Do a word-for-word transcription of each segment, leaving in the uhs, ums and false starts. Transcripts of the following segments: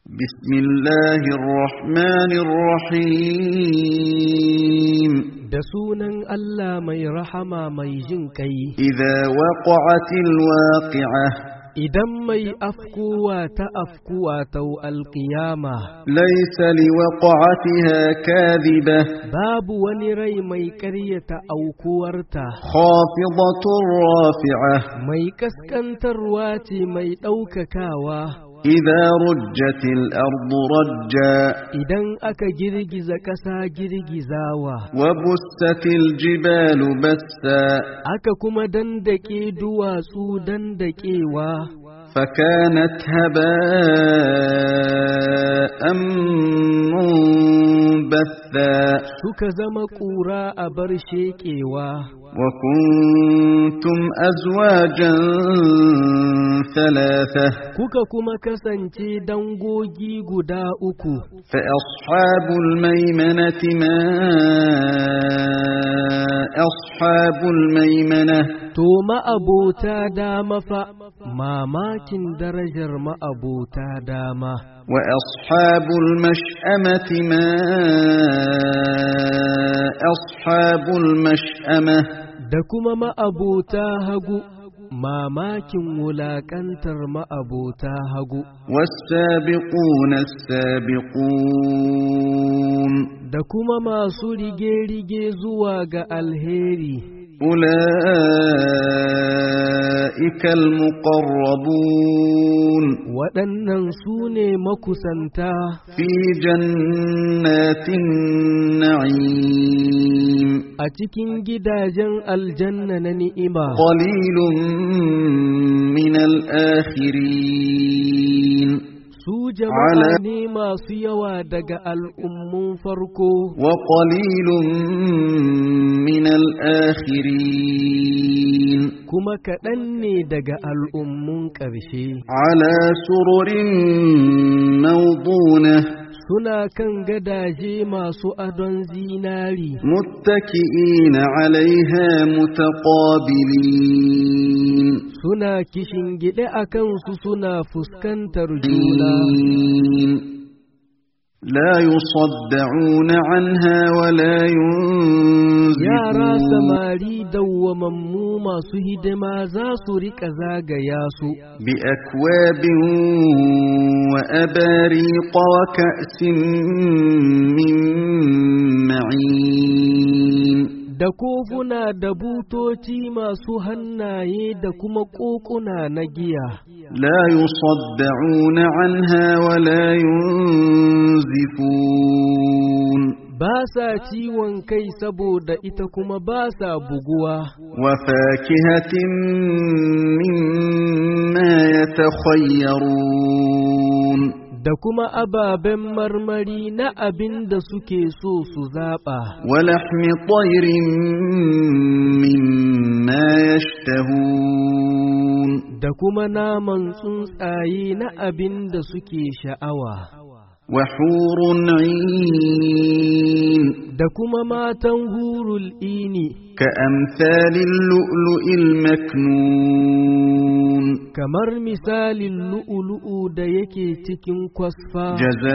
بسم الله الرحمن الرحيم da sunan Allah mai rahama mai jin kai. إذا وقعت الواقعة Idan mai afkuwa ta afkuwa ta alƙiyama, ليس لوقعتها كاذبة babu wani rai mai ƙaryata aukuwarta, خافضة رافعة mai kaskantarwa ce mai ɗaukakawa. إذا رجت الأرض رجا Idan aka girgiza ƙasa girgizawa, وبست الجبال بسا aka kuma dandake duwatsu dandakewa, فكانت هباء منبثا suka zama ƙura a bar sheƙewa. وكنتم أزواجا ثلاثة Kuka kuma kasance dangogi guda uku, فأصحاب الميمنة ما أصحاب الميمنة to ma'abota dama fa, mamakin darajar ma'abota dama. وأصحاب المشأمة ما أصحاب المشأمة Da kuma ma'abota hagu, mamakin wulaƙantar ma'abota hagu. والسابقون السابقون Da kuma masu rige-rige zuwa ga alheri. أولئك المقربون Waɗannan su ne makusanta في جنات النعيم a cikin gidajen aljanna na ni'ima. قليل من الآخرين Su jama'a ne masu yawa daga al'ummun farko, وقليل من الآخرين kuma kaɗan ne daga al'ummun ƙarshe. على سرر موضونة Suna kan gadaje masu adon zinari, متكئين عليها متقابلين suna kishingiɗe a kansu suna fuskantar juna. لا يصدعون عنها ولا Yara ينزفون samari dawwamammu masu hidima za su riƙa zagaya su, بأكواب وأباريق وكأس من معين da kofuna da butoci masu hannaye da kuma ƙoƙuna na giya. لا يصدعون عنها ولا ينزفون Ba sa ciwon kai saboda ita kuma ba sa buguwa. وفاكهة مما يتخيرون Da kuma ababen marmari na abin da suke so su zaɓa, ولحم طير مما يشتهون da kuma naman tsuntsaye na abin da suke sha'awa, وحور عين da kuma matan hurul ini, كأمثال اللؤلؤ المكنون kamar misalin lu'ulu'u da yake cikin kwasfa,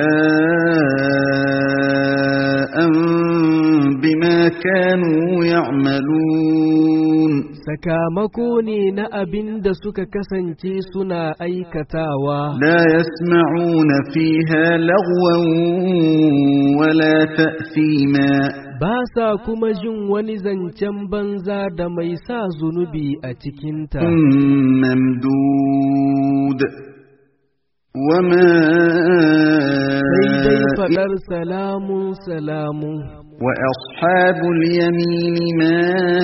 جزاء بما كانوا يعملون sakamako ne na abin da suka kasance suna aikatawa. لا يسمعون فيها لغوا ولا تأثيما Ba sa kuma jin wani zancen banza da mai sa zunubi a cikinta. ممدود وما Sai dai faɗar salamun salamun. وأصحاب اليمين ما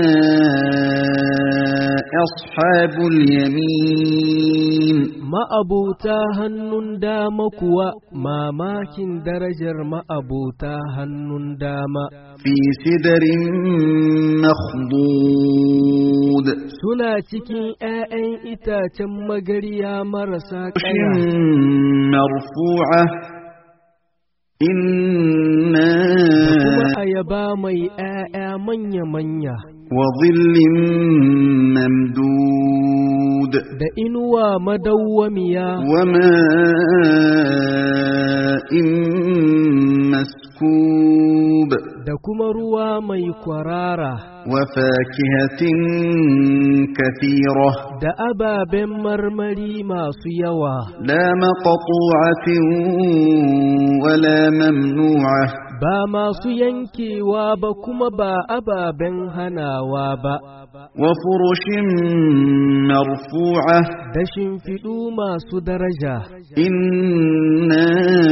أصحاب اليمين Ma'abota hannun dama kuwa mamakin darajar ma'abota hannun dama. في سدر مخضود Suna cikin ‘ya'yan itacen magariya marasa ƙaya, مرفوعة إنا kuma ayaba mai ‘ya'ya manya-manya. وظل ممدود da inuwa madawwamiya وماء مسكوب da kuma ruwa mai kwarara وفاكهة كثيرة da ababen marmari masu yawa لا مقطوعة ولا ممنوعة ba masu yankewa ba kuma ba ababen hanawa ba وفرش مرفوعة da shimfiɗu masu daraja إنا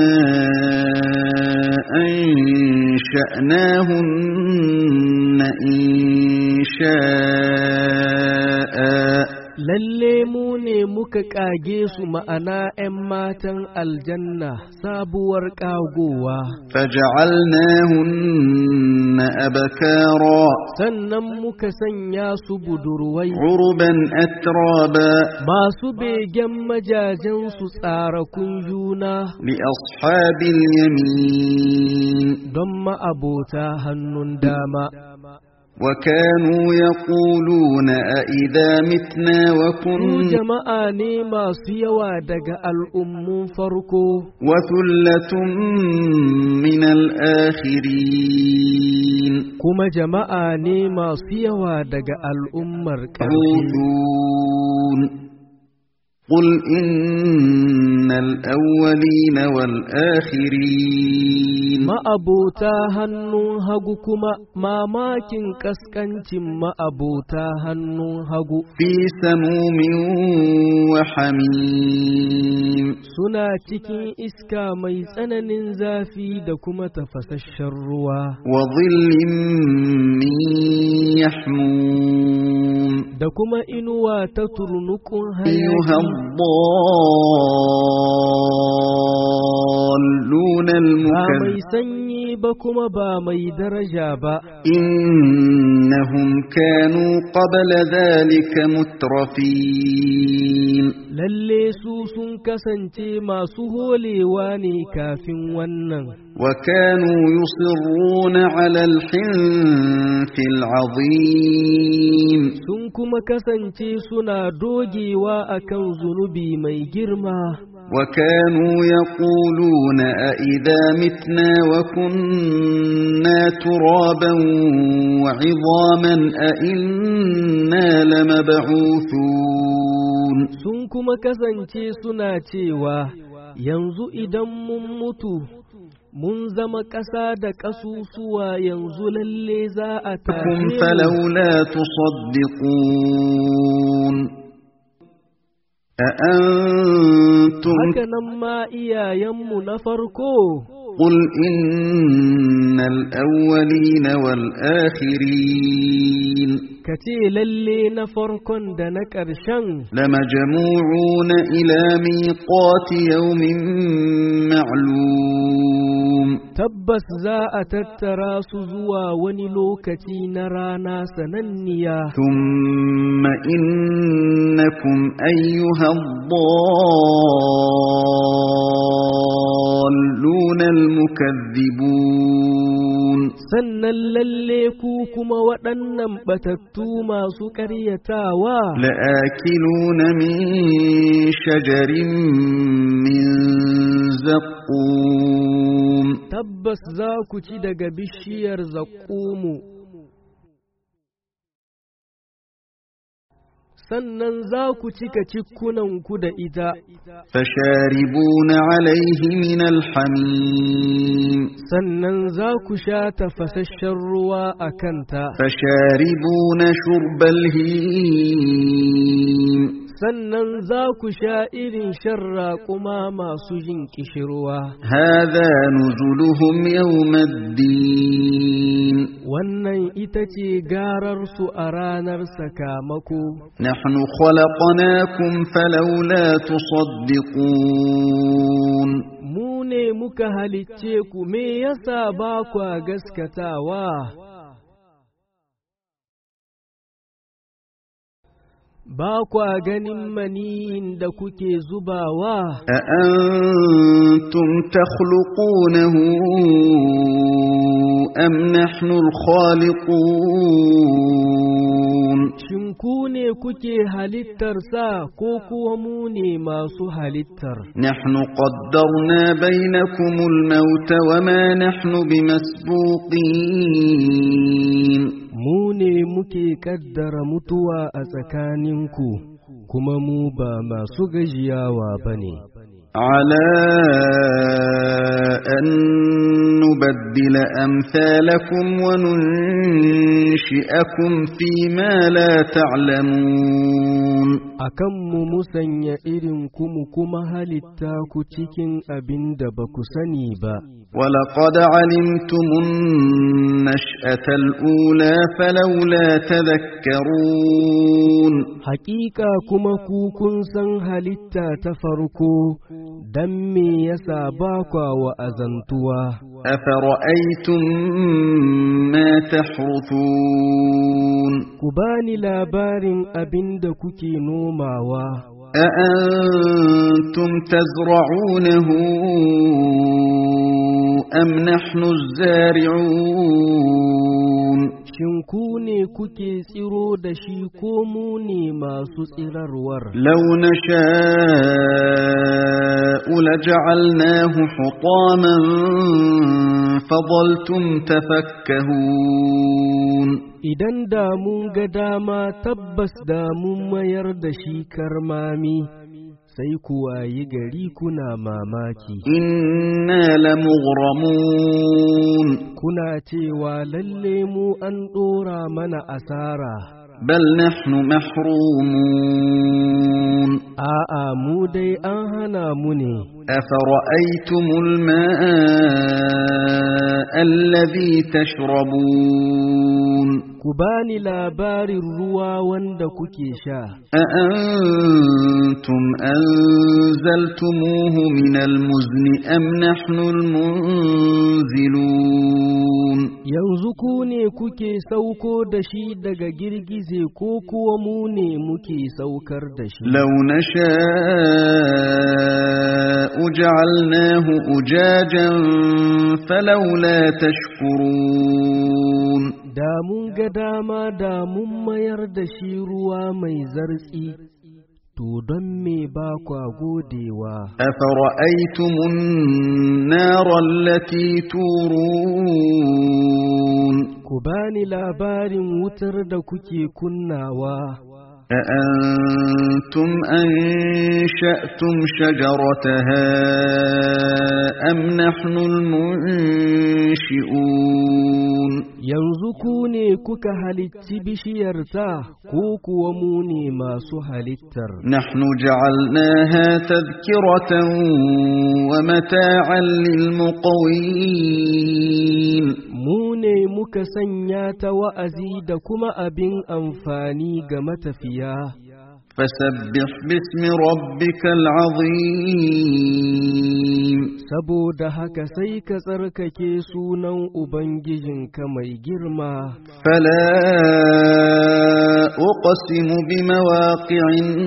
أنشأناهن إنشاء lalle mu ne muka ƙage su ma'ana ‘yan matan aljanna sabuwar ƙagowa فجعلناهن أبكارا sannan muka sanya su budurwai عربا أترابا masu begen majajensu tsarakun juna لأصحاب اليمين don ma'abota hannun dama وكانوا يقولون أئذا متنا su وكنا jama'a ne masu yawa daga al'ummun farko وثلة من الآخرين kuma jama'a ne masu yawa daga al'ummar ƙarshe موعودون قل إن الأولين والآخرين ma'abota hannun hagu kuma mamakin ƙasƙancin ma'abota hannun hagu في سموم وحميم suna cikin iska mai tsananin zafi da kuma tafasasshen ruwa وظل من يحموم da kuma inuwa ta turnukun أيها hayaki الضالون ba mai المكذبون sanyi ba kuma ba mai daraja ba إنهم كانوا قبل ذلك مترفين lalle su sun kasance masu holewa ne kafin wannan وكانوا يصرون على الحنث العظيم sun kuma kasance suna dogewa akan zunubi mai girma وكانوا يقولون أئذا متنا وكنا ترابا وعظاما أئنا لمبعوثون sun kuma kasance suna cewa yanzu idan mun mutu mun zama ƙasa da ƙasusuwa yanzu lalle za a لكم tashe mu فلولا تصدقون أأنتم haka nan ma iyayenmu na farko قل إن الأولين والآخرين ka ce lalle na farkon da na ƙarshen لمجموعون إلى ميقات يوم معلوم tabbas za a tattara su zuwa wani lokaci na rana sananniya ثم إنكم أيها الضالون المكذبون sannan lalle ku kuma waɗannan batattu masu ƙaryatawa لآكلون من شجر من زقوم tabbas za ku ci daga bishiyar zaƙumu sannan za ku cika cikkunanku da ita فشاربون عليه من الحميم sannan za ku sha tafasasshen ruwa a kanta فشاربون شرب الهيم sannan za ku sha irin shan raƙuma masu jin ƙishirwa هذا نزلهم يوم الدين wannan ita ce gararsu a ranar sakamako نحن خلقناكم فلولا تصدقون mu ne muka halicce ku me yasa ba kwa gaskatawa ba kwa ganin maniyin da kuke zubawa أأنتم تخلقونه أم نحن الخالقون shin ku ne kuke halittarsa ko kuwa mu ne masu halittar نحن قدرنا بينكم الموت وما نحن بمسبوقين mu ne muke kaddara mutuwa a tsakaninku kuma mu ba masu gajiyawa bane على أن نبدل أمثالكم وننشئكم فيما لا تعلمون akan mu musanya irin kuma kuma halitta ku cikin abin da ba ku sani ba ولقد علمتم النشأة الأولى فلولا تذكرون حقيقة كما كوكن سن halitta ta farko dan me yasa ba kwa wa'azantuwa أفرأيتم ما تحرثون ku bani labarin abin da kuke nomawa أأنتم تزرعونه أم نحن الزارعون shin ku ne kuke tsiro da shi ko mu ne masu tsirarwar لو نشاء لجعلناه حطاما فظلتم تفكهون idan da mun ga dama tabbas da mun mayar da shi karmami sai kuwa yi gari kuna mamaki inna lamughramun kuna cewa lalle mu an dora mana asara bal nahnu mahrumun a'a mu dai an hana mu ne afara'aytumul ma'a alladhi tashrabun ku bani labarin ruwa wanda kuke sha أأنتم أنزلتموه من المزن أم نحن المنزلون yanzu ku ne kuke sauko da shi daga girgize ko kuwa mu ne muke saukar da shi لو نشاء جعلناه أجاجا فلولا تشكرون da mun ga dama da mun mayar da shi ruwa mai zartsi to don me ba kwa godewa أفرأيتم النار التي تورون ku bani labarin wutar da kuke kunnawa أأنتم أنشأتم شجرتها أم نحن المنشئون yanzu ku ne kuka halicci bishiyarta ko kuwa mu ne masu halittar نحن جعلناها تذكرة ومتاعا للمقوين mu ne muka sanya ta wa'azi da kuma abin amfani ga matafiya فسبح باسم ربك العظيم saboda haka sai ka tsarkake sunan ubangijinka mai girma فلا أقسم بمواقع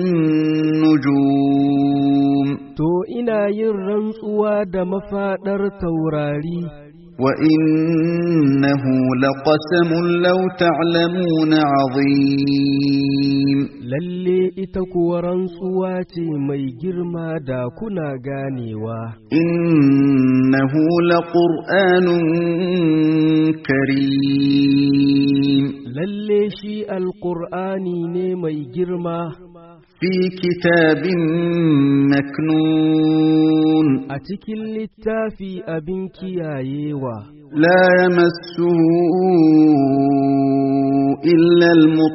النجوم to ina yin rantsuwa da mafaɗar taurari وإنه لقسم لو تعلمون عظيم lalle ita kuwa rantsuwa ce mai girma da kuna ganewa إنه لقرآن كريم lalle shi alƙur'ani ne mai girma في كتاب مكنون a cikin littafi abin kiyayewa لا يمسه إلا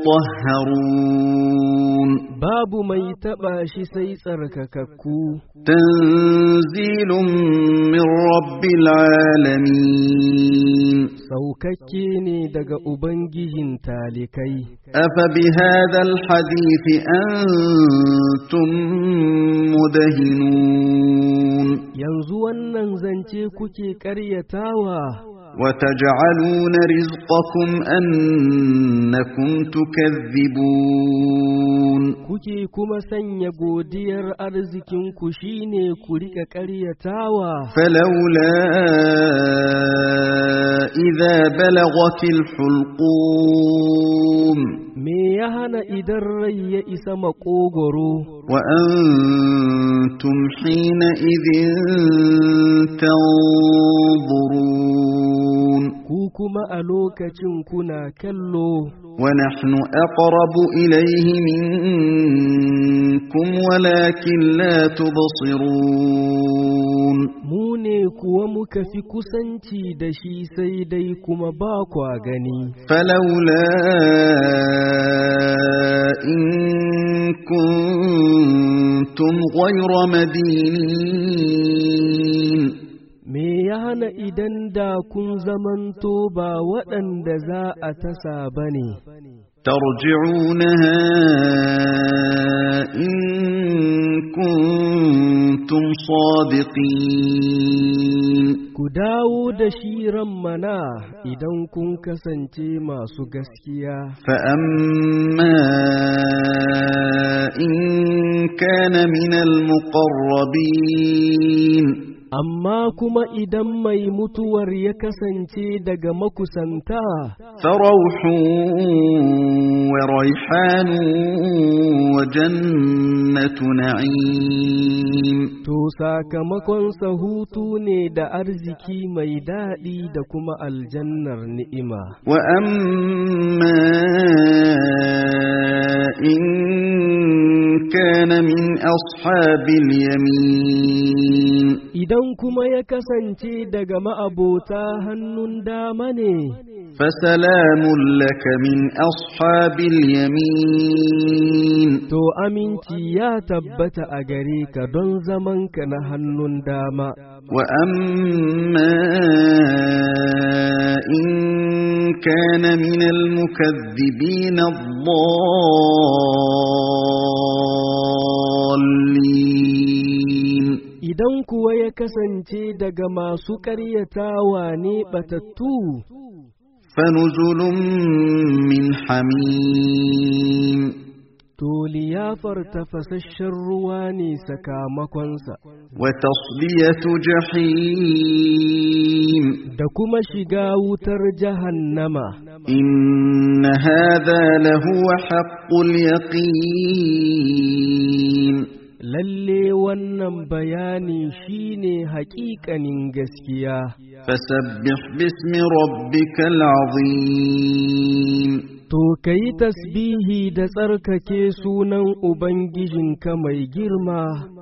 المطهرون babu mai taɓa shi sai tsarkakakku تنزيل من رب العالمين saukakke ne daga ubangijin talikai أفبهذا الحديث أنتم مدهنون yanzu wannan zance kuke ƙaryatawa وتجعلون رزقكم أنكم تكذبون kuke kuma sanya godiyar arzikinku shine ku rika ƙaryatawa فلولا إذا بلغت الحلقوم me ya hana idan rai ya isa maƙogoro وأنتم حينئذ تنظرون ku kuma a lokacin kuna kallo ونحن أقرب إليه منكم ولكن لا تبصرون mu ne kuwa muka fi kusanci da shi sai dai kuma ba kwa gani فلولا إن كنتم غير مدينين me ya hana idan da kun zamanto ba waɗanda za a tasa ba ne ترجعونها إن كنتم صادقين ku dawo da shi ran mana idan kun kasance masu gaskiya فأما إن كان من المقربين amma kuma idan mai mutuwar ya kasance daga makusanta فروح وريحان وجنة نعيم to sakamakonsa hutu ne da arziki mai daɗi da kuma aljannar ni'ima وأما إن كان من أصحاب اليمين idan kuma ya kasance daga ma'abota hannun dama ne فسلام لك من أصحاب اليمين to aminci ya tabbata a gare ka don zamanka na hannun dama وأما إن كان من المكذبين الضالين idan kuwa ya kasance daga masu ƙaryatawa ne batattu فنزل من حميم to liyafar tafasasshen ruwa ne sakamakonsa وتصلية جحيم da kuma shiga wutar jahannama إن هذا لهو حق اليقين lalle wannan bayani shine haƙiƙanin gaskiya فسبح باسم ربك العظيم to kayi tasbihi da tsarkake sunan ubangijinka mai girma